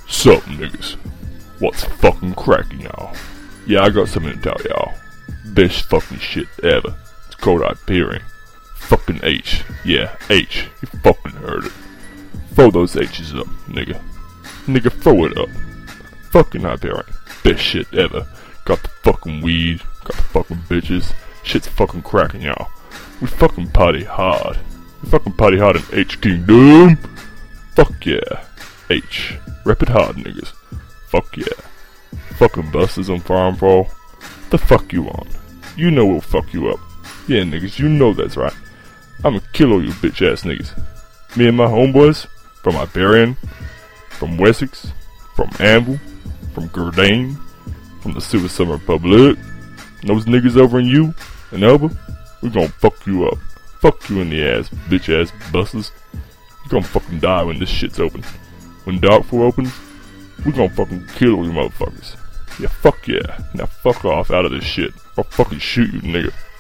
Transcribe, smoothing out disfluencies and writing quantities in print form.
Sup, niggas? What's fucking cracking, y'all? Yeah, I got something to tell y'all. Best fucking shit ever. It's called Hyperion. Fucking H. Yeah, H. You fucking heard it. Throw those H's up, nigga. Nigga, throw it up. Fucking Hyperion. Best shit ever. Got the fucking weed. Got the fucking bitches. Shit's fucking cracking, y'all. We fucking party hard. We fucking party hard in H Kingdom. Fuck yeah. H. Rep it hard, niggas. Fuck yeah. Fucking busters on Farm Fall. The fuck you on? You know we'll fuck you up. Yeah, niggas, you know that's right. I'ma kill all you bitch ass niggas. Me and my homeboys, from Hyperion, from Wessex, from Anvil, from Gurdane, from the Suicide Republic, those niggas over in you and Elba, we gon' fuck you up. Fuck you in the ass, bitch ass busters. You gon' fucking die when this shit's open. When Darkfall opens, we gon' fucking kill all you motherfuckers. Yeah, fuck yeah. Now fuck off out of this shit. I'll fucking shoot you, nigga.